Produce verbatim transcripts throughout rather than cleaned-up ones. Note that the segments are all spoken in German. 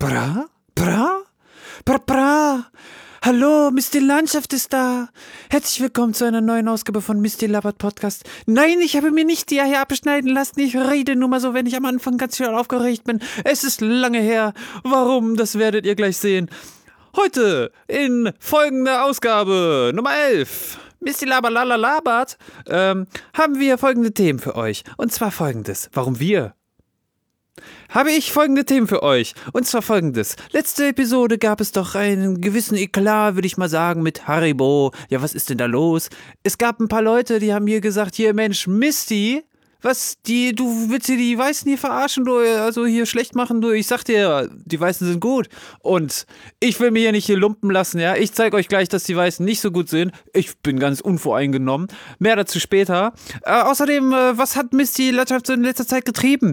Bra? Bra? Bra, bra. Hallo, Misty Landschaft ist da. Herzlich willkommen zu einer neuen Ausgabe von Misty Labert Podcast. Nein, ich habe mir nicht die Eier abschneiden lassen. Ich rede nur mal so, wenn ich am Anfang ganz schön aufgeregt bin. Es ist lange her. Warum? Das werdet ihr gleich sehen. Heute in folgender Ausgabe Nummer elf. Misty Laber Lala Labert, ähm, haben wir folgende Themen für euch. Und zwar folgendes. Warum wir? Habe ich folgende Themen für euch. Und zwar folgendes. Letzte Episode gab es doch einen gewissen Eklat, würde ich mal sagen, mit Haribo. Ja, was ist denn da los? Es gab ein paar Leute, die haben mir gesagt, hier Mensch, Misty, was, die, du willst hier die Weißen hier verarschen, du, also hier schlecht machen, du, ich sag dir, die Weißen sind gut. Und ich will mir hier nicht hier lumpen lassen, ja. Ich zeige euch gleich, dass die Weißen nicht so gut sind. Ich bin ganz unvoreingenommen. Mehr dazu später. Äh, außerdem, äh, was hat Misty Landschaft so in letzter Zeit getrieben?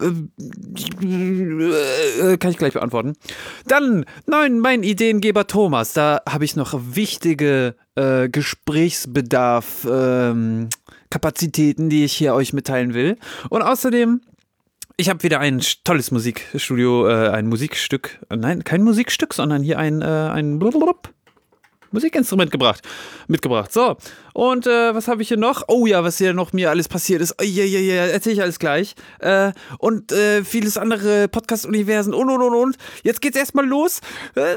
Äh, kann ich gleich beantworten. Dann, nein, mein Ideengeber Thomas. Da habe ich noch wichtige äh, Gesprächsbedarf, ähm, Kapazitäten, die ich hier euch mitteilen will. Und außerdem, ich habe wieder ein tolles Musikstudio, äh, ein Musikstück, äh, nein, kein Musikstück, sondern hier ein, äh, ein Blub, Musikinstrument gebracht, mitgebracht. So, und äh, was habe ich hier noch? Oh ja, was hier noch mir alles passiert ist. Oh, ja, ja, ja, erzähle ich alles gleich. Äh, und äh, vieles andere Podcast-Universen und, und, und, und. Jetzt geht's erstmal los. Äh,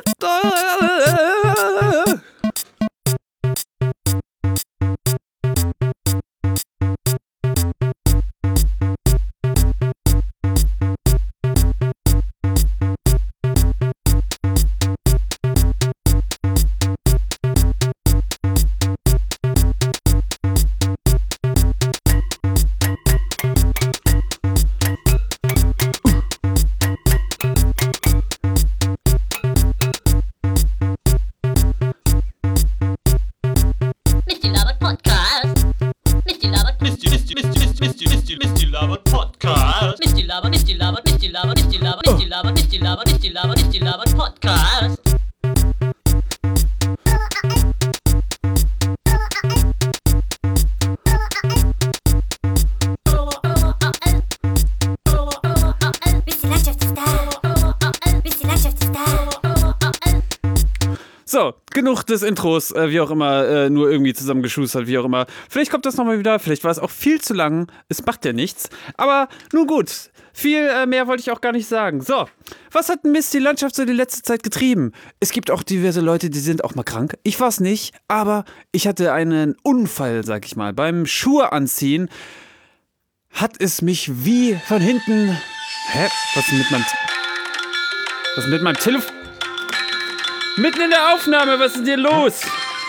So, genug des Intros, äh, wie auch immer, äh, nur irgendwie zusammengeschustert, wie auch immer. Vielleicht kommt das nochmal wieder, vielleicht war es auch viel zu lang, es macht ja nichts. Aber nun gut, viel äh, mehr wollte ich auch gar nicht sagen. So, was hat Misty Landschaft so die letzte Zeit getrieben? Es gibt auch diverse Leute, die sind auch mal krank. Ich war's nicht, aber ich hatte einen Unfall, sag ich mal. Beim Schuhe anziehen hat es mich wie von hinten... Hä? Was ist denn mit meinem... Was ist mit meinem Telefon... Mitten in der Aufnahme, was ist denn hier los?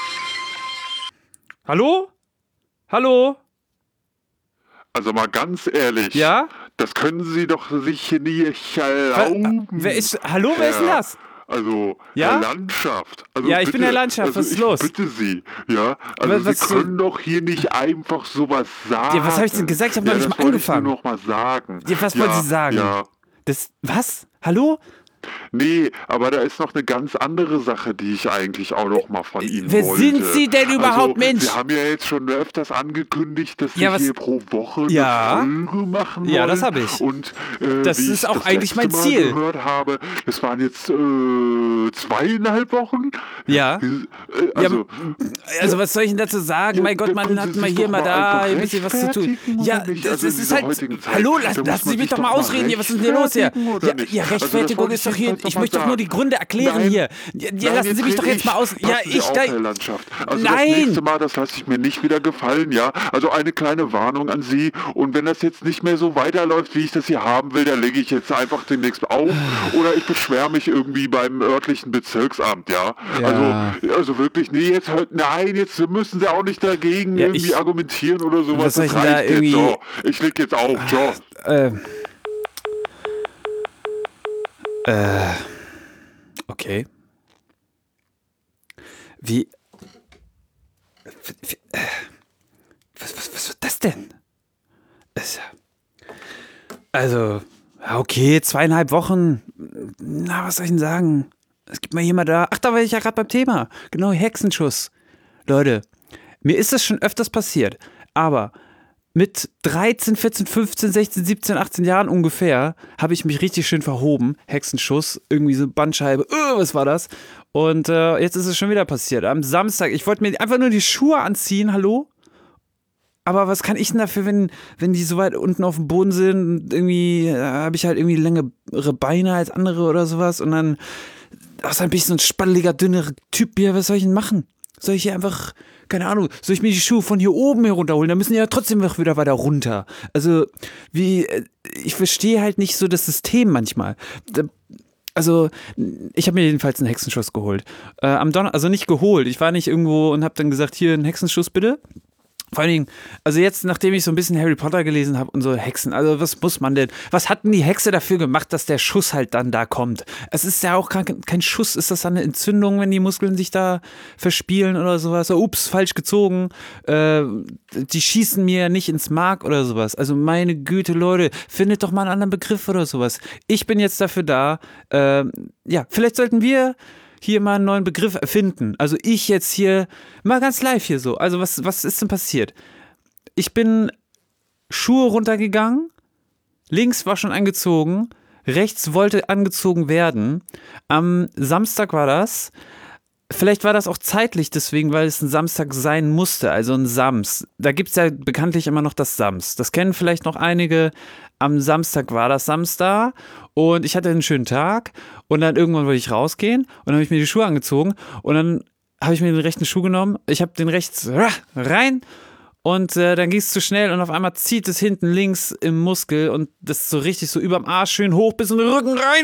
Hallo? Hallo? Also mal ganz ehrlich, ja? Das können Sie doch sich nicht erlauben. Wer ist, hallo, wer ist denn das? Also, ja? Herr Landschaft. Also ja, ich bitte, bin Herr Landschaft, also was ist ich los? Bitte Sie, ja. Also was, Sie können was, doch hier nicht einfach sowas sagen. Ja, was habe ich denn gesagt? Ich habe ja, noch nicht mal angefangen. Ich noch mal sagen. Ja, was ja, wollen Sie sagen? Ja. Das, was? Hallo? Nee, aber da ist noch eine ganz andere Sache, die ich eigentlich auch noch mal von Ihnen Wer wollte. Wer sind Sie denn überhaupt, also, Mensch? Sie haben ja jetzt schon öfters angekündigt, dass ja, Sie was? hier pro Woche eine ja. Folge machen wollen. Ja, das habe ich. Und äh, das wie ist ich auch das eigentlich mein Mal Ziel. gehört habe, das waren jetzt äh, zweieinhalb Wochen. Ja. Äh, also, ja. Also was soll ich denn dazu sagen? Ja, mein Gott, man hat mal hier, mal da ein bisschen was zu tun. Ja, das, also das ist halt... Hallo, lassen, lassen Sie mich doch mal ausreden hier. Was ist denn hier los hier? Ja, ja, Rechtfertigung also ist doch hier... Ich möchte doch nur die Gründe erklären Nein. hier. Ja, ja, lassen Sie mich doch jetzt mal aus... Ja, ich... Auf, Herr Landschaft. Also Nein! Das nächste Mal, das lasse ich mir nicht wieder gefallen, ja. Also eine kleine Warnung an Sie. Und wenn das jetzt nicht mehr so weiterläuft, wie ich das hier haben will, dann lege ich jetzt einfach demnächst auf. Oder ich beschwere mich irgendwie beim örtlichen Bezirksamt, ja. ja. Also, also wirklich, nee, jetzt hört... Nein, jetzt müssen Sie auch nicht dagegen ja, irgendwie ich, argumentieren oder sowas. Was soll ich das da irgendwie... So, ich leg jetzt auf, ciao. Äh... Äh... Okay. Wie... wie was, was, was wird das denn? Also, okay, zweieinhalb Wochen. Na, was soll ich denn sagen? Es gibt mal jemand da. Ach, da war ich ja gerade beim Thema. Genau, Hexenschuss. Leute, mir ist das schon öfters passiert. Aber mit dreizehn, vierzehn, fünfzehn, sechzehn, siebzehn, achtzehn Jahren ungefähr habe ich mich richtig schön verhoben. Hexenschuss, irgendwie so Bandscheibe, uh, was war das? Und äh, jetzt ist es schon wieder passiert. Am Samstag, ich wollte mir einfach nur die Schuhe anziehen, hallo? Aber was kann ich denn dafür, wenn, wenn die so weit unten auf dem Boden sind? Irgendwie äh, habe ich halt irgendwie längere Beine als andere oder sowas. Und dann, außerdem bin ich so ein spatteliger, dünnerer Typ hier. Was soll ich denn machen? Soll ich hier einfach, keine Ahnung, soll ich mir die Schuhe von hier oben herunterholen? Dann müssen die ja trotzdem noch wieder weiter runter. Also, wie, ich verstehe halt nicht so das System manchmal. Also, ich habe mir jedenfalls einen Hexenschuss geholt. Äh, am Donner, also nicht geholt. Ich war nicht irgendwo und habe dann gesagt, hier, einen Hexenschuss bitte. Vor allen Dingen, also jetzt, nachdem ich so ein bisschen Harry Potter gelesen habe und so Hexen, also was muss man denn, was hat denn die Hexe dafür gemacht, dass der Schuss halt dann da kommt? Es ist ja auch kein, kein Schuss, ist das dann eine Entzündung, wenn die Muskeln sich da verspielen oder sowas? So, ups, falsch gezogen, äh, die schießen mir nicht ins Mark oder sowas. Also meine Güte, Leute, findet doch mal einen anderen Begriff oder sowas. Ich bin jetzt dafür da, äh, ja, vielleicht sollten wir hier mal einen neuen Begriff erfinden. Also ich jetzt hier, mal ganz live hier so. Also was, was ist denn passiert? Ich bin Schuhe runtergegangen, links war schon angezogen, rechts wollte angezogen werden. Am Samstag war das. Vielleicht war das auch zeitlich deswegen, weil es ein Samstag sein musste, also ein Sams. Da gibt es ja bekanntlich immer noch das Sams. Das kennen vielleicht noch einige. Am Samstag war das Samstag und ich hatte einen schönen Tag und dann irgendwann wollte ich rausgehen und dann habe ich mir die Schuhe angezogen und dann habe ich mir den rechten Schuh genommen, ich habe den rechts rein und äh, dann ging es zu schnell und auf einmal zieht es hinten links im Muskel und das ist so richtig so überm Arsch schön hoch bis in den Rücken rein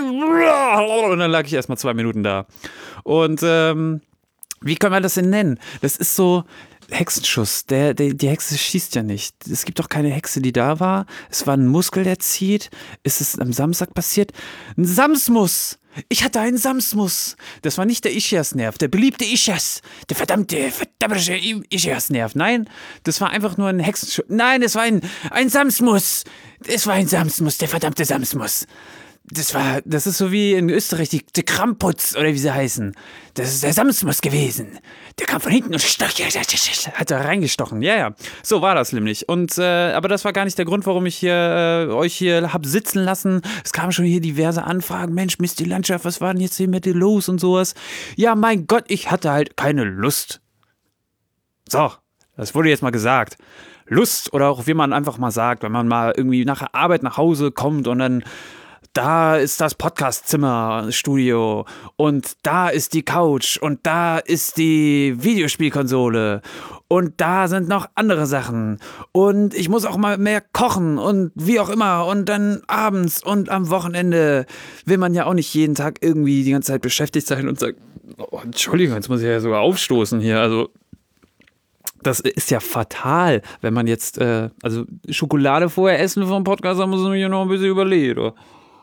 und dann lag ich erstmal zwei Minuten da. Und ähm, wie kann man das denn nennen? Das ist so Hexenschuss, der, der, die Hexe schießt ja nicht. Es gibt doch keine Hexe, die da war. Es war ein Muskel, der zieht. Ist es am Samstag passiert? Ein Samsmus! Ich hatte einen Samsmus. Das war nicht der Ischiasnerv, der beliebte Ischias. Der verdammte, verdammte Ischiasnerv. Nein, das war einfach nur ein Hexenschuss. Nein, es war ein, ein Samsmus. Es war ein Samsmus, der verdammte Samsmus. Das war, das ist so wie in Österreich die, die Kramputz oder wie sie heißen. Das ist der Samsmus gewesen. Der kam von hinten und stach, hat da reingestochen. Ja, ja. So war das nämlich. Und, äh, aber das war gar nicht der Grund, warum ich hier, äh, euch hier hab sitzen lassen. Es kamen schon hier diverse Anfragen. Mensch, Mist, die Landschaft, was war denn jetzt hier mit dir los und sowas? Ja, mein Gott, ich hatte halt keine Lust. So, das wurde jetzt mal gesagt. Lust oder auch wie man einfach mal sagt, wenn man mal irgendwie nach der Arbeit nach Hause kommt und dann da ist das Podcastzimmer, Studio und da ist die Couch und da ist die Videospielkonsole und da sind noch andere Sachen und ich muss auch mal mehr kochen und wie auch immer und dann abends und am Wochenende will man ja auch nicht jeden Tag irgendwie die ganze Zeit beschäftigt sein und sagen, oh, Entschuldigung, jetzt muss ich ja sogar aufstoßen hier, also das ist ja fatal, wenn man jetzt, äh, also Schokolade vorher essen vom Podcast, da muss man ja noch ein bisschen überlegen, oder?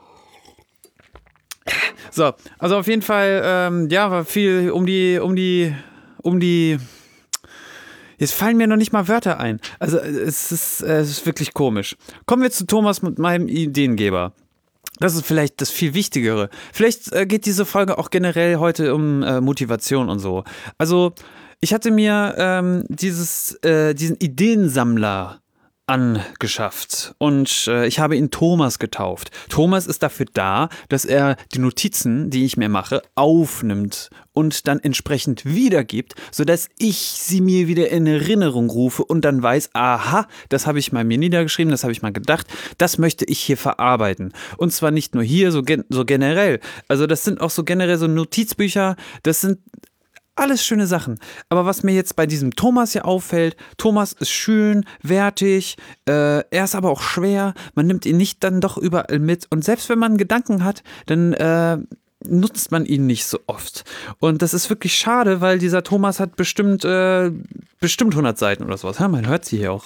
So, also auf jeden Fall, ähm, ja, war viel um die, um die, um die, jetzt fallen mir noch nicht mal Wörter ein. Also es ist, es ist wirklich komisch. Kommen wir zu Thomas mit meinem Ideengeber. Das ist vielleicht das viel Wichtigere. Vielleicht äh, geht diese Folge auch generell heute um äh, Motivation und so. Also ich hatte mir ähm, dieses, äh, diesen Ideensammler angeschafft und äh, ich habe ihn Thomas getauft. Thomas ist dafür da, dass er die Notizen, die ich mir mache, aufnimmt und dann entsprechend wiedergibt, sodass ich sie mir wieder in Erinnerung rufe und dann weiß, aha, das habe ich mal mir niedergeschrieben, das habe ich mal gedacht, das möchte ich hier verarbeiten. Und zwar nicht nur hier, so, gen- so generell. Also das sind auch so generell so Notizbücher, das sind alles schöne Sachen. Aber was mir jetzt bei diesem Thomas hier auffällt, Thomas ist schön, wertig, äh, er ist aber auch schwer, man nimmt ihn nicht dann doch überall mit und selbst wenn man Gedanken hat, dann äh, nutzt man ihn nicht so oft. Und das ist wirklich schade, weil dieser Thomas hat bestimmt, äh, bestimmt hundert Seiten oder sowas. Ja, man hört sie hier auch.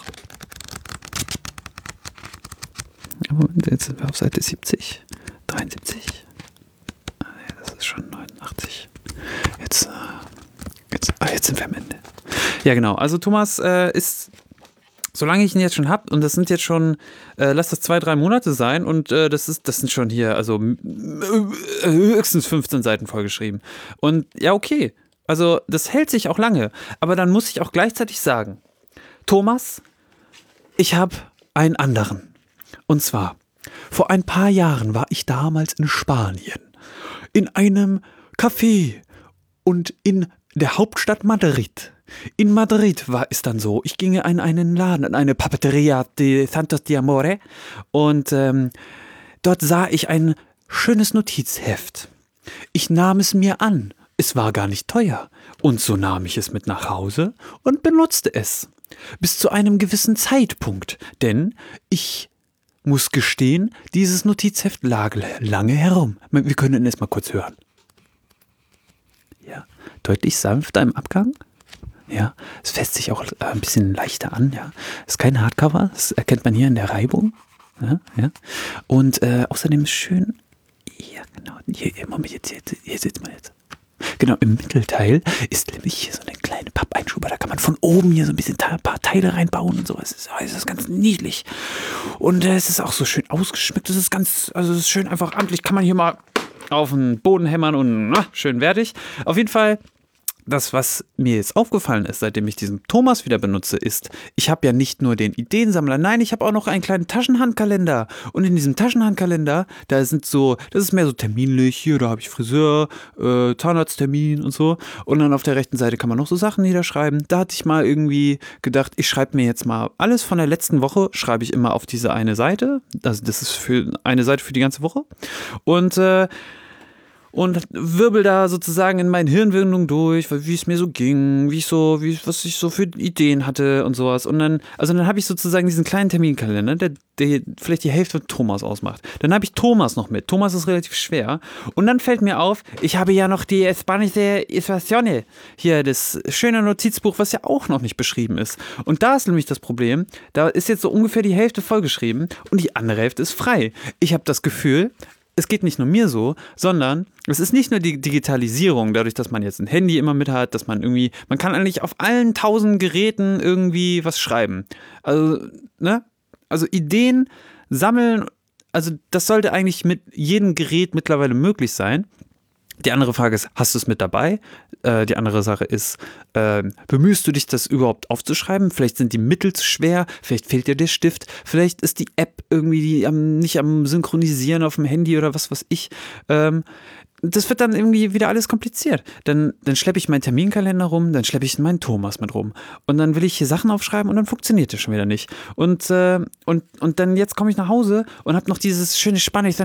Und jetzt sind wir auf Seite siebzig, dreiundsiebzig. Das ist schon neunundachtzig. Jetzt, jetzt, ach, jetzt sind wir am Ende. Ja, genau. Also Thomas äh, ist, solange ich ihn jetzt schon habe, und das sind jetzt schon, äh, lass das zwei, drei Monate sein, und äh, das ist, das sind schon hier, also äh, höchstens fünfzehn Seiten vollgeschrieben. Und ja, okay. Also das hält sich auch lange. Aber dann muss ich auch gleichzeitig sagen, Thomas, ich habe einen anderen. Und zwar, vor ein paar Jahren war ich damals in Spanien, in einem Café und in der Hauptstadt Madrid. In Madrid war es dann so, ich ging in einen Laden, in eine Papeteria de Santos de Amore und ähm, dort sah ich ein schönes Notizheft. Ich nahm es mir an, es war gar nicht teuer und so nahm ich es mit nach Hause und benutzte es. Bis zu einem gewissen Zeitpunkt, denn ich muss gestehen, dieses Notizheft lag lange herum. Wir können es mal kurz hören. Ja, deutlich sanfter im Abgang. Ja, es fässt sich auch ein bisschen leichter an. Ja, ist kein Hardcover, das erkennt man hier in der Reibung. Ja, ja. Und äh, außerdem schön. Ja, genau. Hier, Moment, jetzt, jetzt, hier sitzt man jetzt. Genau, im Mittelteil ist nämlich hier so eine kleine Pappeinschuber. Da kann man von oben hier so ein bisschen ein paar Teile reinbauen und so. Es ist, es ist ganz niedlich. Und äh, es ist auch so schön ausgeschmückt. Es ist ganz, also es ist schön einfach amtlich. Kann man hier mal auf den Boden hämmern und na, schön wertig. Auf jeden Fall. Das, was mir jetzt aufgefallen ist, seitdem ich diesen Thomas wieder benutze, ist, ich habe ja nicht nur den Ideensammler, nein, ich habe auch noch einen kleinen Taschenhandkalender. Und in diesem Taschenhandkalender, da sind so, das ist mehr so terminlich, hier, da habe ich Friseur, äh, Zahnarzttermin und so. Und dann auf der rechten Seite kann man noch so Sachen niederschreiben. Da hatte ich mal irgendwie gedacht, ich schreibe mir jetzt mal alles von der letzten Woche, schreibe ich immer auf diese eine Seite. Also das ist für eine Seite für die ganze Woche. Und äh, Und wirbel da sozusagen in meinen Hirnwindungen durch, wie es mir so ging, wie ich so, wie, was ich so für Ideen hatte und sowas. Und dann, also dann habe ich sozusagen diesen kleinen Terminkalender, der, der vielleicht die Hälfte von Thomas ausmacht. Dann habe ich Thomas noch mit. Thomas ist relativ schwer. Und dann fällt mir auf, ich habe ja noch die Espanische Estaciones. Hier, das schöne Notizbuch, was ja auch noch nicht beschrieben ist. Und da ist nämlich das Problem, da ist jetzt so ungefähr die Hälfte vollgeschrieben und die andere Hälfte ist frei. Ich habe das Gefühl, es geht nicht nur mir so, sondern es ist nicht nur die Digitalisierung, dadurch, dass man jetzt ein Handy immer mit hat, dass man irgendwie, man kann eigentlich auf allen tausend Geräten irgendwie was schreiben. Also, ne? Also Ideen sammeln, also das sollte eigentlich mit jedem Gerät mittlerweile möglich sein. Die andere Frage ist, hast du es mit dabei? Äh, die andere Sache ist, äh, bemühst du dich, das überhaupt aufzuschreiben? Vielleicht sind die Mittel zu schwer, vielleicht fehlt dir der Stift, vielleicht ist die App irgendwie die am, nicht am Synchronisieren auf dem Handy oder was weiß ich. Ähm, das wird dann irgendwie wieder alles kompliziert. Dann, dann schleppe ich meinen Terminkalender rum, dann schleppe ich meinen Thomas mit rum. Und dann will ich hier Sachen aufschreiben und dann funktioniert das schon wieder nicht. Und, äh, und, und dann jetzt komme ich nach Hause und habe noch dieses schöne Spanisch.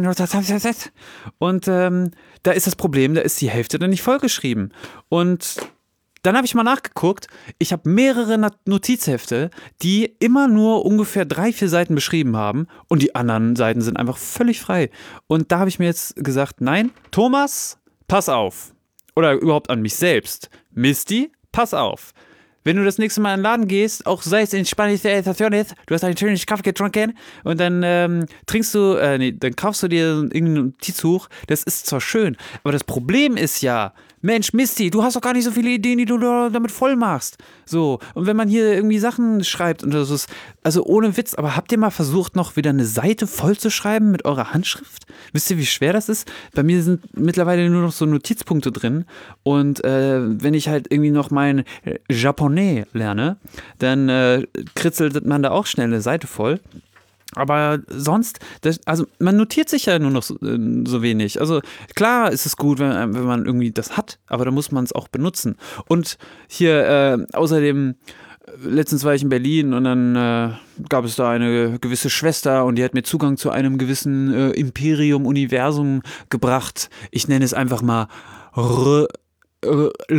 Und ähm, da ist das Problem, da ist die Hälfte dann nicht vollgeschrieben. Und dann habe ich mal nachgeguckt, ich habe mehrere Notizhefte, die immer nur ungefähr drei, vier Seiten beschrieben haben und die anderen Seiten sind einfach völlig frei. Und da habe ich mir jetzt gesagt, nein, Thomas, pass auf. Oder überhaupt an mich selbst. Misty, pass auf. Wenn du das nächste Mal in den Laden gehst, auch sei es in Spanisch, du hast einen schönen Kaffee getrunken und dann ähm, trinkst du, äh, nee, dann kaufst du dir irgendein Notizbuch, das ist zwar schön, aber das Problem ist ja, Mensch, Misty, du hast doch gar nicht so viele Ideen, die du damit voll machst. So, und wenn man hier irgendwie Sachen schreibt und das ist, also ohne Witz, aber habt ihr mal versucht, noch wieder eine Seite voll zu schreiben mit eurer Handschrift? Wisst ihr, wie schwer das ist? Bei mir sind mittlerweile nur noch so Notizpunkte drin und äh, wenn ich halt irgendwie noch mein Japonais lerne, dann äh, kritzelt man da auch schnell eine Seite voll. Aber sonst, das, also man notiert sich ja nur noch so, äh, so wenig. Also klar ist es gut, wenn, wenn man irgendwie das hat, aber da muss man es auch benutzen. Und hier äh, außerdem, letztens war ich in Berlin und dann äh, gab es da eine gewisse Schwester und die hat mir Zugang zu einem gewissen äh, Imperium-Universum gebracht. Ich nenne es einfach mal R- R-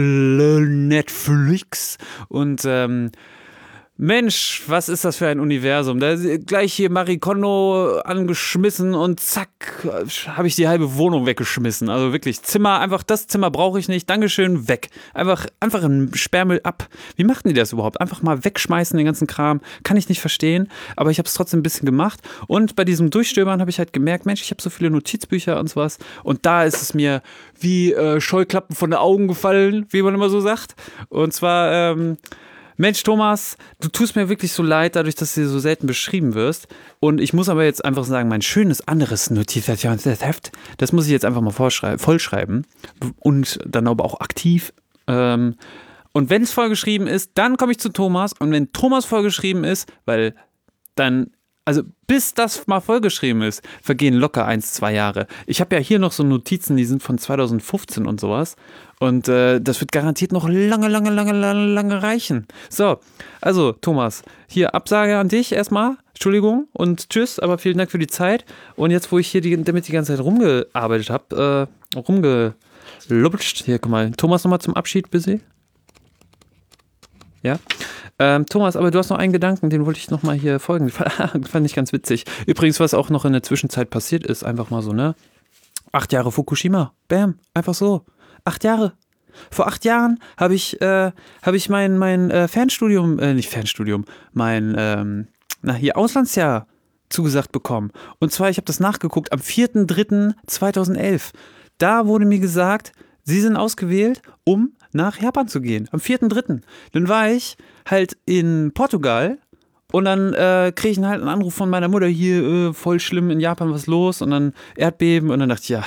Netflix und ähm, Mensch, was ist das für ein Universum? Da ist gleich hier Marie Kondo angeschmissen und zack, habe ich die halbe Wohnung weggeschmissen. Also wirklich, Zimmer, einfach das Zimmer brauche ich nicht, Dankeschön, weg. Einfach, einfach ein Sperrmüll ab. Wie machten die das überhaupt? Einfach mal wegschmeißen, den ganzen Kram. Kann ich nicht verstehen, aber ich habe es trotzdem ein bisschen gemacht. Und bei diesem Durchstöbern habe ich halt gemerkt, Mensch, ich habe so viele Notizbücher und sowas. Und da ist es mir wie äh, Scheuklappen von den Augen gefallen, wie man immer so sagt. Und zwar, ähm, Mensch, Thomas, du tust mir wirklich so leid, dadurch, dass du so selten beschrieben wirst. Und ich muss aber jetzt einfach sagen, mein schönes anderes Notizheft, das muss ich jetzt einfach mal vollschreiben. Und dann aber auch aktiv. Und wenn es vollgeschrieben ist, dann komme ich zu Thomas. Und wenn Thomas vollgeschrieben ist, weil dann, also bis das mal vollgeschrieben ist, vergehen locker eins, zwei Jahre. Ich habe ja hier noch so Notizen, die sind von zwanzig fünfzehn und sowas. Und äh, das wird garantiert noch lange, lange, lange, lange, lange reichen. So, also Thomas, hier Absage an dich erstmal. Entschuldigung und tschüss, aber vielen Dank für die Zeit. Und jetzt, wo ich hier die, damit die ganze Zeit rumgearbeitet habe, äh, rumgelutscht, hier, guck mal, Thomas nochmal zum Abschied, busy. Ja. Ähm, Thomas, aber du hast noch einen Gedanken, den wollte ich nochmal hier folgen. Fand ich ganz witzig. Übrigens, was auch noch in der Zwischenzeit passiert ist, einfach mal so, ne? Acht Jahre Fukushima. Bam, einfach so. Acht Jahre. Vor acht Jahren habe ich, äh, hab ich mein, mein äh, Fernstudium, äh, nicht Fernstudium, mein, ähm, na hier Auslandsjahr zugesagt bekommen. Und zwar, ich habe das nachgeguckt, am vierter dritter zweitausendelf. Da wurde mir gesagt, Sie sind ausgewählt, um nach Japan zu gehen. Am vierter dritter Dann war ich halt in Portugal und dann äh, kriege ich halt einen Anruf von meiner Mutter, hier, äh, voll schlimm in Japan, was los? Und dann Erdbeben und dann dachte ich, ja,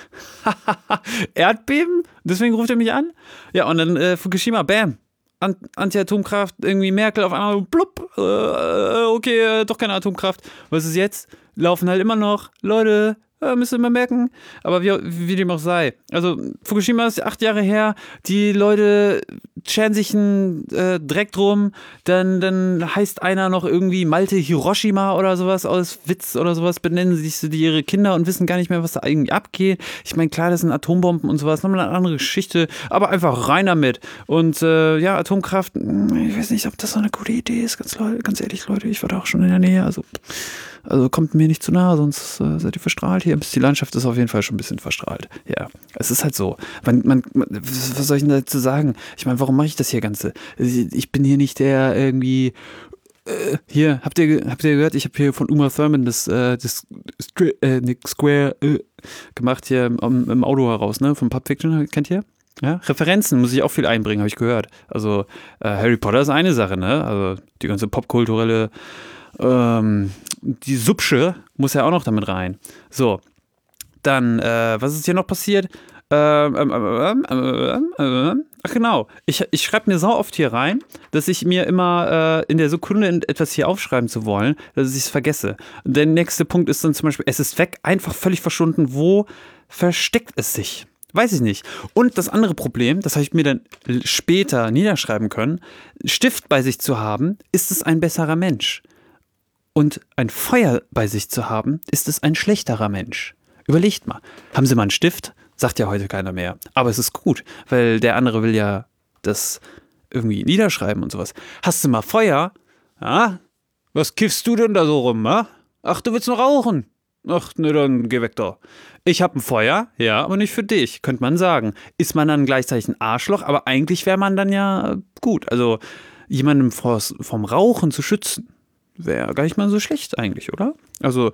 Erdbeben? Deswegen ruft er mich an? Ja, und dann äh, Fukushima, bam. Anti-Atomkraft, irgendwie Merkel auf einmal, blub, äh, okay, äh, doch keine Atomkraft. Was ist jetzt? Laufen halt immer noch, Leute, äh, müsst ihr mal merken. Aber wie, wie dem auch sei. Also Fukushima ist acht Jahre her, die Leute scheren sich einen äh, Dreck drum, dann, dann heißt einer noch irgendwie Malte Hiroshima oder sowas aus Witz oder sowas, benennen sich so die ihre Kinder und wissen gar nicht mehr, was da eigentlich abgeht. Ich meine, klar, das sind Atombomben und sowas, nochmal eine andere Geschichte, aber einfach rein damit. Und äh, ja, Atomkraft, ich weiß nicht, ob das so eine gute Idee ist, ganz, ganz ehrlich, Leute, ich war da auch schon in der Nähe, also Also kommt mir nicht zu nahe, sonst äh, seid ihr verstrahlt hier. Die Landschaft ist auf jeden Fall schon ein bisschen verstrahlt. Ja, es ist halt so. Man, man, was soll ich denn dazu sagen? Ich meine, warum mache ich das hier Ganze? Ich bin hier nicht der irgendwie... Äh, hier, habt ihr, habt ihr gehört? Ich habe hier von Uma Thurman das, äh, das äh, Square äh, gemacht hier im, im Auto heraus, ne? Von Pulp Fiction, kennt ihr? Ja, Referenzen muss ich auch viel einbringen, habe ich gehört. Also äh, Harry Potter ist eine Sache, ne? Also die ganze popkulturelle ähm, die Subsche muss ja auch noch damit rein. So, dann, äh, was ist hier noch passiert? Ähm, ähm, ähm, ähm, ähm, ach genau, ich, ich schreibe mir sau oft hier rein, dass ich mir immer äh, in der Sekunde etwas hier aufschreiben zu wollen, dass ich es vergesse. Der nächste Punkt ist dann zum Beispiel, es ist weg, einfach völlig verschwunden. Wo versteckt es sich? Weiß ich nicht. Und das andere Problem, das habe ich mir dann später niederschreiben können, Stift bei sich zu haben, ist es ein besserer Mensch. Und ein Feuer bei sich zu haben, ist es ein schlechterer Mensch. Überlegt mal. Haben Sie mal einen Stift? Sagt ja heute keiner mehr. Aber es ist gut, weil der andere will ja das irgendwie niederschreiben und sowas. Hast du mal Feuer? Ja? Was kiffst du denn da so rum, ha? Ach, du willst noch rauchen? Ach, ne, dann geh weg da. Ich hab ein Feuer, ja, aber nicht für dich, könnte man sagen. Ist man dann gleichzeitig ein Arschloch, aber eigentlich wäre man dann ja gut. Also jemandem vom Rauchen zu schützen, wäre gar nicht mal so schlecht eigentlich, oder? Also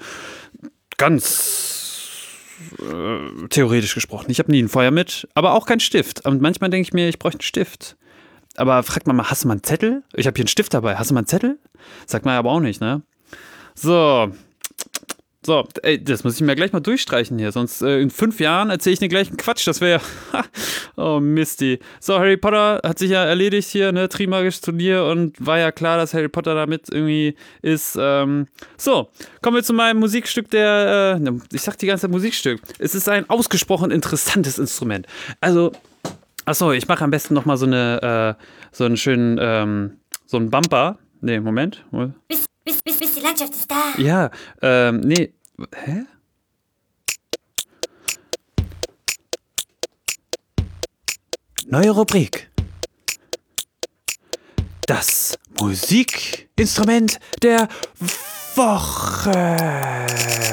ganz äh, theoretisch gesprochen. Ich habe nie ein Feuer mit, aber auch kein Stift. Und manchmal denke ich mir, ich bräuchte einen Stift. Aber fragt man mal, hast du mal einen Zettel? Ich habe hier einen Stift dabei. Hast du mal einen Zettel? Sagt man aber auch nicht, ne? So. So, ey, das muss ich mir gleich mal durchstreichen hier, sonst äh, in fünf Jahren erzähle ich den gleichen Quatsch, das wäre ja, oh Misty. So, Harry Potter hat sich ja erledigt hier, ne, Trimagisches Turnier und war ja klar, dass Harry Potter damit irgendwie ist. Ähm, so, kommen wir zu meinem Musikstück der, äh, ich sag die ganze Zeit Musikstück, es ist ein ausgesprochen interessantes Instrument. Also, achso, ich mache am besten nochmal so eine, äh, so einen schönen, ähm, so einen Bumper. Nee, Moment. Bis, bis, bis, bis die Landschaft ist da. Ja, ähm, nee. Hä? Neue Rubrik. Das Musikinstrument der Woche.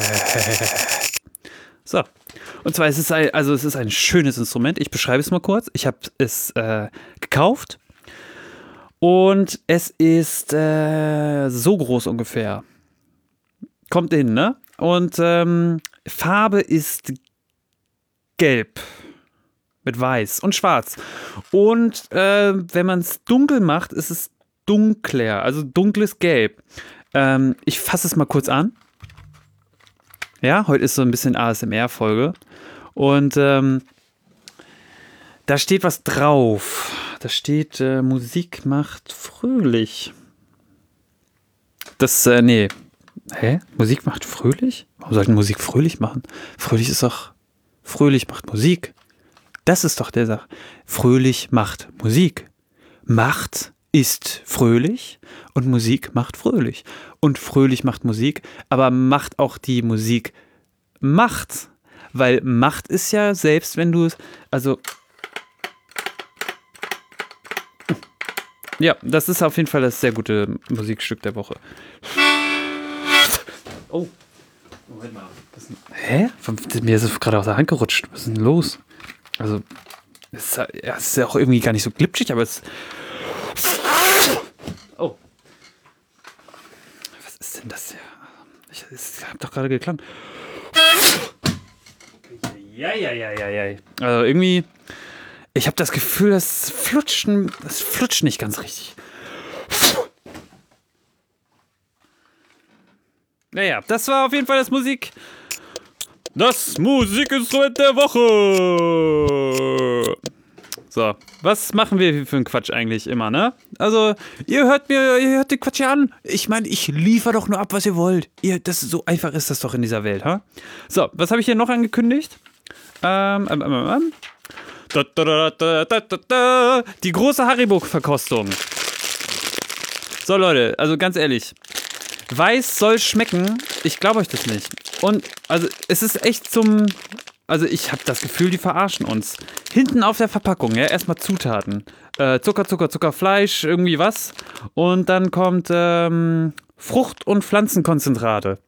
So. Und zwar ist es ein, also es ist ein schönes Instrument. Ich beschreibe es mal kurz. Ich habe es äh, gekauft. Und es ist äh, so groß ungefähr. Kommt hin, ne? Und ähm, Farbe ist gelb mit weiß und schwarz. Und äh, wenn man es dunkel macht, ist es dunkler, also dunkles Gelb. Ähm, ich fasse es mal kurz an. Ja, heute ist so ein bisschen A S M R-Folge. Und ähm, da steht was drauf. Da steht, äh, Musik macht fröhlich. Das, äh, nee. Hä? Musik macht fröhlich? Warum sollte Musik fröhlich machen? Fröhlich ist doch, fröhlich macht Musik. Das ist doch der Sache. Fröhlich macht Musik. Macht ist fröhlich und Musik macht fröhlich. Und fröhlich macht Musik, aber macht auch die Musik Macht. Weil Macht ist ja selbst, wenn du es, also ja, das ist auf jeden Fall das sehr gute Musikstück der Woche. Oh, Moment mal. Was ist denn, hä? Mir ist es gerade aus der Hand gerutscht. Was ist denn los? Also, es ist, ja, es ist ja auch irgendwie gar nicht so glitschig, aber es. Oh. Was ist denn das hier? Ich, es hat doch gerade geklappt. Ja, ja, ja, ja, ja. Also irgendwie, ich habe das Gefühl, das flutscht, das flutscht nicht ganz richtig. Naja, das war auf jeden Fall das Musik. Das Musikinstrument der Woche. So, was machen wir für einen Quatsch eigentlich immer, ne? Also, ihr hört mir, ihr hört den Quatsch hier an. Ich meine, ich liefere doch nur ab, was ihr wollt. Ihr, das, so einfach ist das doch in dieser Welt, ha? So, was habe ich hier noch angekündigt? Ähm, ähm, ähm, ähm. Da, da, da, da, da, da, da. Die große Haribo-Verkostung. So, Leute, also ganz ehrlich. Weiß soll schmecken. Ich glaube euch das nicht. Und, also, es ist echt zum... Also, ich habe das Gefühl, die verarschen uns. Hinten auf der Verpackung, ja, erstmal Zutaten. Äh, Zucker, Zucker, Zucker, Fleisch, irgendwie was. Und dann kommt ähm, Frucht- und Pflanzenkonzentrate.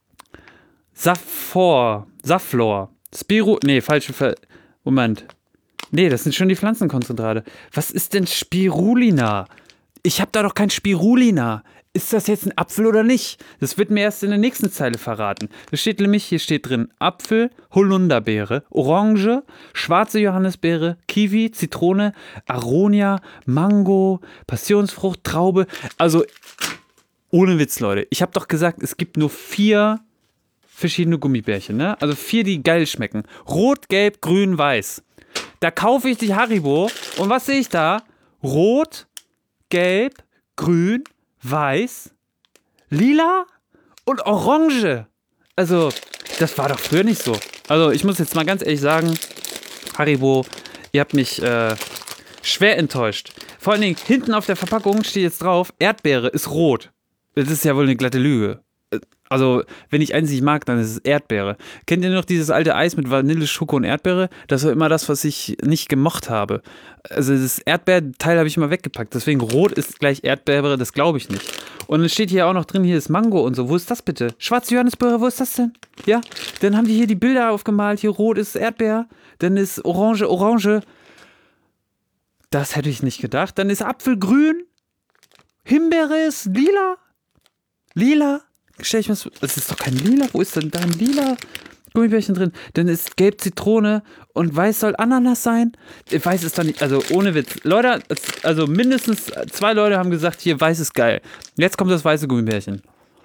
Safor, Saflor. Spiru... Nee, falsche... Ver Moment. Nee, das sind schon die Pflanzenkonzentrate. Was ist denn Spirulina? Ich habe da doch kein Spirulina. Ist das jetzt ein Apfel oder nicht? Das wird mir erst in der nächsten Zeile verraten. Das steht nämlich, hier steht drin Apfel, Holunderbeere, Orange, schwarze Johannisbeere, Kiwi, Zitrone, Aronia, Mango, Passionsfrucht, Traube. Also, ohne Witz, Leute. Ich habe doch gesagt, es gibt nur vier verschiedene Gummibärchen, ne? Also vier, die geil schmecken. Rot, Gelb, Grün, Weiß. Da kaufe ich die Haribo und was sehe ich da? Rot, Gelb, Grün, Weiß, Lila und Orange. Also, das war doch früher nicht so. Also, ich muss jetzt mal ganz ehrlich sagen, Haribo, ihr habt mich äh, schwer enttäuscht. Vor allen Dingen, hinten auf der Verpackung steht jetzt drauf, Erdbeere ist rot. Das ist ja wohl eine glatte Lüge. Also, wenn ich eins nicht mag, dann ist es Erdbeere. Kennt ihr noch dieses alte Eis mit Vanille, Schoko und Erdbeere? Das war immer das, was ich nicht gemocht habe. Also, das Erdbeerteil habe ich immer weggepackt. Deswegen rot ist gleich Erdbeere, das glaube ich nicht. Und es steht hier auch noch drin, hier ist Mango und so. Wo ist das bitte? Schwarze Johannisbeere, wo ist das denn? Ja, dann haben die hier die Bilder aufgemalt. Hier rot ist Erdbeer, dann ist Orange, Orange. Das hätte ich nicht gedacht. Dann ist Apfel grün, Himbeere ist lila, lila. Stell ich mir das, das ist doch kein Lila. Wo ist denn da ein Lila Gummibärchen drin? Dann ist Gelb Zitrone und Weiß soll Ananas sein. Weiß ist doch nicht, also ohne Witz. Leute, also mindestens zwei Leute haben gesagt, hier, Weiß ist geil. Jetzt kommt das weiße Gummibärchen.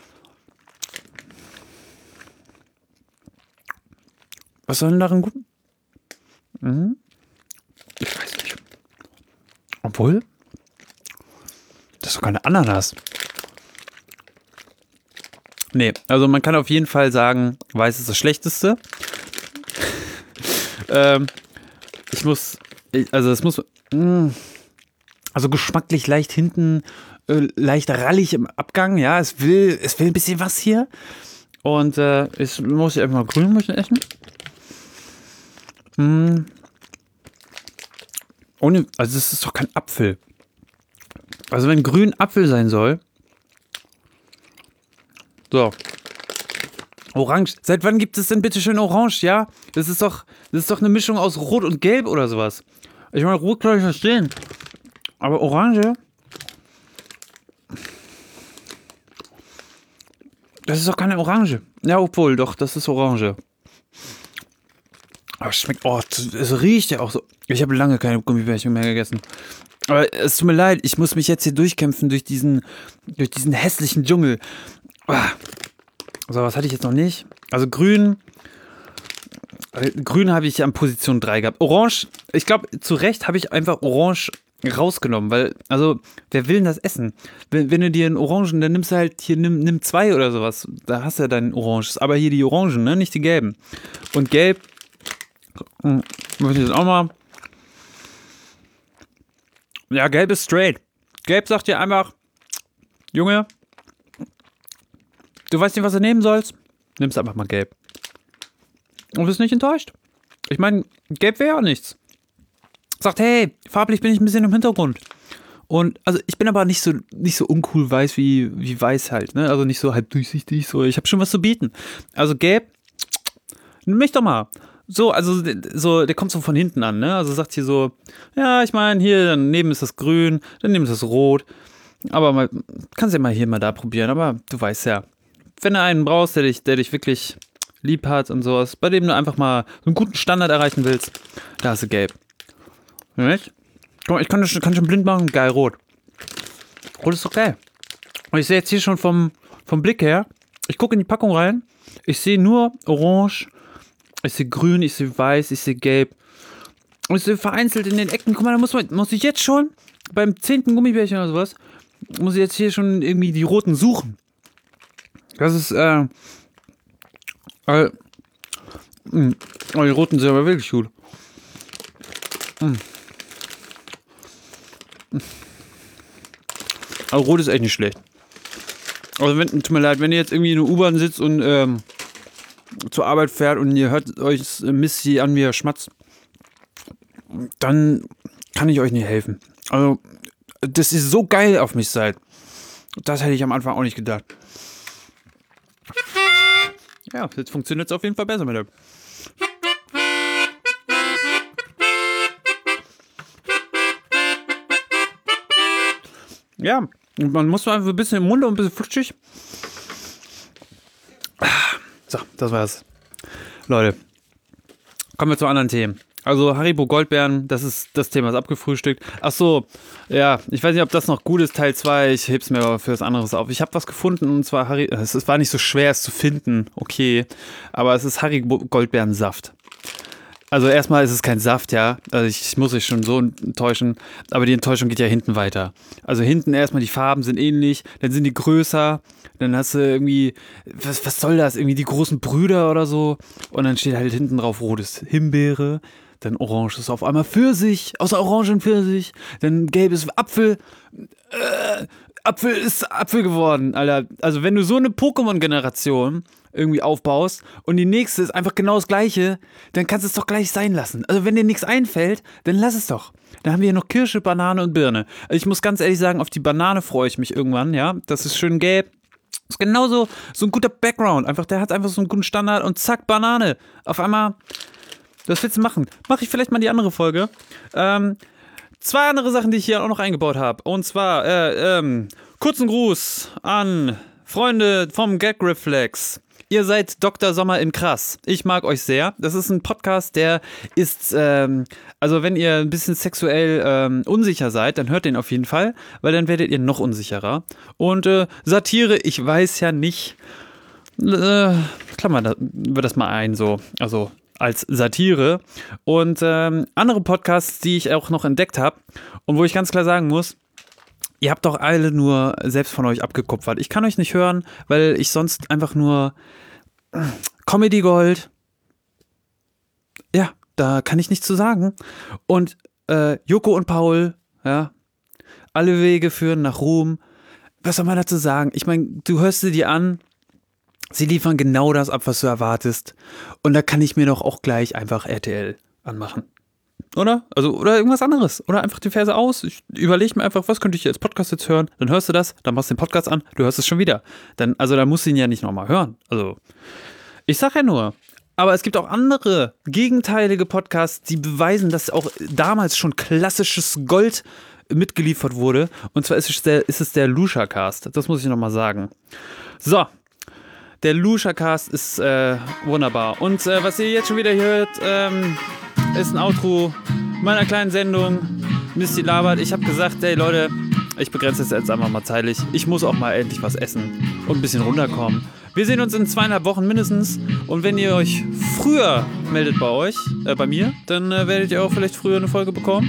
Was soll denn darin gut? Mhm. Ich weiß nicht. Obwohl, das ist doch keine Ananas. Nee, also man kann auf jeden Fall sagen, Weiß ist das Schlechteste. ähm, ich muss, ich, also es muss, mh, also geschmacklich leicht hinten, äh, leicht rallig im Abgang, ja, es will, es will ein bisschen was hier. Und äh, jetzt muss ich einfach mal Grünmilch essen. Mh. Ohne, also es ist doch kein Apfel. Also wenn grün Apfel sein soll, so. Orange. Seit wann gibt es denn bitte schön Orange, ja? Das ist doch, das ist doch eine Mischung aus Rot und Gelb oder sowas. Ich meine, Rot kann ich verstehen. Aber Orange? Das ist doch keine Orange. Ja, obwohl, doch, das ist Orange. Aber es schmeckt, oh, es riecht ja auch so. Ich habe lange keine Gummibärchen mehr gegessen. Aber es tut mir leid, ich muss mich jetzt hier durchkämpfen durch diesen, durch diesen hässlichen Dschungel. So, was hatte ich jetzt noch nicht? Also grün. Grün habe ich an Position drei gehabt. Orange, ich glaube, zu Recht habe ich einfach Orange rausgenommen, weil, also, wer will denn das essen? Wenn, wenn du dir einen Orangen, dann nimmst du halt hier, nimm, nimm zwei oder sowas. Da hast du ja deinen Oranges. Aber hier die Orangen, ne? Nicht die gelben. Und gelb, mh, muss ich das auch mal. Ja, gelb ist straight. Gelb sagt dir einfach, Junge, du weißt nicht, was du nehmen sollst, nimmst einfach mal gelb. Und bist nicht enttäuscht. Ich meine, gelb wäre ja auch nichts. Sagt, hey, farblich bin ich ein bisschen im Hintergrund. Und, also ich bin aber nicht so, nicht so uncool weiß wie, wie weiß halt, ne? Also nicht so halb durchsichtig, so, ich habe schon was zu bieten. Also gelb, nimm mich doch mal. So, also so, der kommt so von hinten an, ne? Also sagt hier so, ja, ich meine, hier daneben ist das grün, daneben ist das rot. Aber mal, kannst ja mal hier mal da probieren, aber du weißt ja, wenn du einen brauchst, der dich, der dich wirklich lieb hat und sowas, bei dem du einfach mal so einen guten Standard erreichen willst, da hast du gelb. Nicht? Guck mal, ich kann, das, kann schon blind machen, geil, rot. Rot ist doch geil. Und ich sehe jetzt hier schon vom, vom Blick her, ich gucke in die Packung rein, ich sehe nur orange, ich sehe grün, ich sehe weiß, ich sehe gelb. Und ich sehe vereinzelt in den Ecken, guck mal, da muss, man, muss ich jetzt schon beim zehnten Gummibärchen oder sowas, muss ich jetzt hier schon irgendwie die roten suchen. Das ist, äh, äh, mh, oh, die roten sind aber wirklich gut. Mh. Aber rot ist echt nicht schlecht. Also wenn, tut mir leid, wenn ihr jetzt irgendwie in der U-Bahn sitzt und ähm, zur Arbeit fährt und ihr hört euch Missy an, wie er schmatzt, dann kann ich euch nicht helfen. Also, dass ihr so geil auf mich seid, das hätte ich am Anfang auch nicht gedacht. Ja, jetzt funktioniert es auf jeden Fall besser mit dem. Ja, man muss einfach ein bisschen im Mund und ein bisschen flutschig. So, das war's. Leute, kommen wir zu anderen Themen. Also Haribo Goldbeeren, das ist das Thema, ist abgefrühstückt. Ach so, ja, ich weiß nicht, ob das noch gut ist, Teil zwei, ich heb's mir aber für was anderes auf. Ich habe was gefunden und zwar, Harry, es war nicht so schwer, es zu finden, okay, aber es ist Haribo Goldbeerensaft. Also erstmal ist es kein Saft, ja, also ich, ich muss euch schon so enttäuschen, aber die Enttäuschung geht ja hinten weiter. Also hinten erstmal die Farben sind ähnlich, dann sind die größer, dann hast du irgendwie, was, was soll das, irgendwie die großen Brüder oder so und dann steht halt hinten drauf rotes Himbeere, dann orange ist auf einmal Pfirsich, außer Orange und Pfirsich, dann gelbes Apfel, äh, Apfel ist Apfel geworden, Alter. Also wenn du so eine Pokémon-Generation irgendwie aufbaust und die nächste ist einfach genau das gleiche, dann kannst du es doch gleich sein lassen. Also wenn dir nichts einfällt, dann lass es doch. Dann haben wir hier noch Kirsche, Banane und Birne. Also ich muss ganz ehrlich sagen, auf die Banane freue ich mich irgendwann, ja. Das ist schön gelb. Das ist genauso so ein guter Background. Einfach, der hat einfach so einen guten Standard und zack, Banane. Auf einmal, was willst du machen? Mache ich vielleicht mal die andere Folge. Ähm, zwei andere Sachen, die ich hier auch noch eingebaut habe. Und zwar, äh, ähm, kurzen Gruß an Freunde vom Gag Reflex. Ihr seid Doktor Sommer in Krass. Ich mag euch sehr. Das ist ein Podcast, der ist, ähm, also wenn ihr ein bisschen sexuell ähm, unsicher seid, dann hört den auf jeden Fall, weil dann werdet ihr noch unsicherer. Und äh, Satire, ich weiß ja nicht, äh, klammern wir das mal ein, so, also als Satire. Und ähm, andere Podcasts, die ich auch noch entdeckt habe und wo ich ganz klar sagen muss, ihr habt doch alle nur selbst von euch abgekupfert. Ich kann euch nicht hören, weil ich sonst einfach nur Comedy Gold. Ja, da kann ich nichts zu sagen. Und äh, Joko und Paul, ja, alle Wege führen nach Ruhm. Was soll man dazu sagen? Ich meine, du hörst sie dir an, sie liefern genau das ab, was du erwartest. Und da kann ich mir doch auch gleich einfach R T L anmachen. Oder? Also, oder irgendwas anderes. Oder einfach die Verse aus. Ich überlege mir einfach, was könnte ich als Podcast jetzt hören? Dann hörst du das, dann machst du den Podcast an, du hörst es schon wieder. Dann, also, da musst du ihn ja nicht nochmal hören. Also, ich sag ja nur. Aber es gibt auch andere gegenteilige Podcasts, die beweisen, dass auch damals schon klassisches Gold mitgeliefert wurde. Und zwar ist es der, ist es der Luschacast. Das muss ich nochmal sagen. So. Der Luschacast ist äh, wunderbar. Und äh, was ihr jetzt schon wieder hört, ähm, ist ein Outro meiner kleinen Sendung Misty labert. Ich habe gesagt, hey Leute, ich begrenze es jetzt einfach mal zeitlich. Ich muss auch mal endlich was essen und ein bisschen runterkommen. Wir sehen uns in zweieinhalb Wochen mindestens. Und wenn ihr euch früher meldet bei euch, äh, bei mir, dann äh, werdet ihr auch vielleicht früher eine Folge bekommen.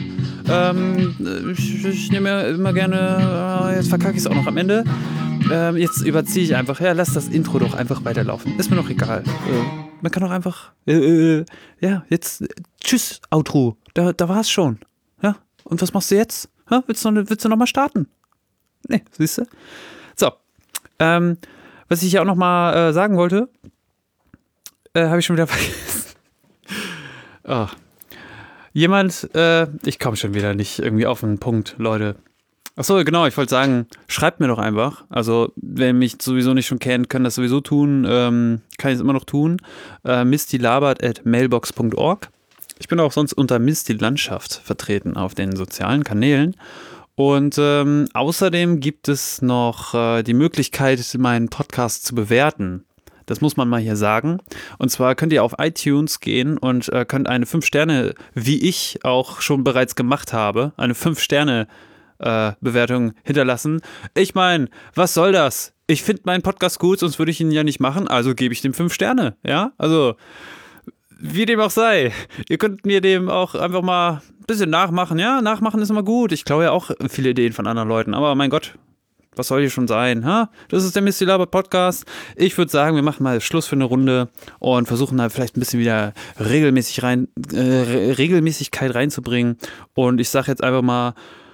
Ähm, ich, ich nehme ja immer gerne, äh, jetzt verkacke ich es auch noch am Ende. Ähm, jetzt überziehe ich einfach. Ja, lass das Intro doch einfach weiterlaufen. Ist mir doch egal. Äh, man kann doch einfach, äh, äh, ja, jetzt, äh, tschüss, Outro. Da, da war es schon. Ja, und was machst du jetzt? Ha? Willst du noch, willst du noch mal starten? Nee, siehst du? So, ähm, was ich ja auch noch mal äh, sagen wollte, äh, habe ich schon wieder vergessen. Oh. Jemand, äh, ich komme schon wieder nicht irgendwie auf den Punkt, Leute. Achso, genau, ich wollte sagen, schreibt mir doch einfach. Also, wer mich sowieso nicht schon kennt, kann das sowieso tun. Ähm, kann ich es immer noch tun. Äh, mistylabert at mailbox punkt org. Ich bin auch sonst unter Misty Landschaft vertreten auf den sozialen Kanälen. Und ähm, außerdem gibt es noch äh, die Möglichkeit, meinen Podcast zu bewerten. Das muss man mal hier sagen. Und zwar könnt ihr auf iTunes gehen und äh, könnt eine fünf Sterne, wie ich auch schon bereits gemacht habe, eine fünf Sterne äh, Bewertung hinterlassen. Ich meine, was soll das? Ich finde meinen Podcast gut, sonst würde ich ihn ja nicht machen, also gebe ich dem fünf Sterne. Ja, also wie dem auch sei. Ihr könnt mir dem auch einfach mal ein bisschen nachmachen. Ja, nachmachen ist immer gut. Ich klaue ja auch viele Ideen von anderen Leuten, aber mein Gott, was soll hier schon sein? Ha? Das ist der Misty Labert Podcast. Ich würde sagen, wir machen mal Schluss für eine Runde und versuchen da vielleicht ein bisschen wieder regelmäßig rein, äh, Regelmäßigkeit reinzubringen. Und ich sage jetzt einfach mal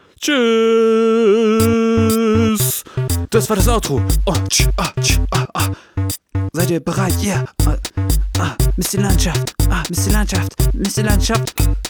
Tschüss. Das war das Outro. Oh, tsch, ah, tsch, ah, ah. Seid ihr bereit? Ja. Yeah. Ah, Misty Landschaft. Ah, Misty Landschaft. Misty Landschaft.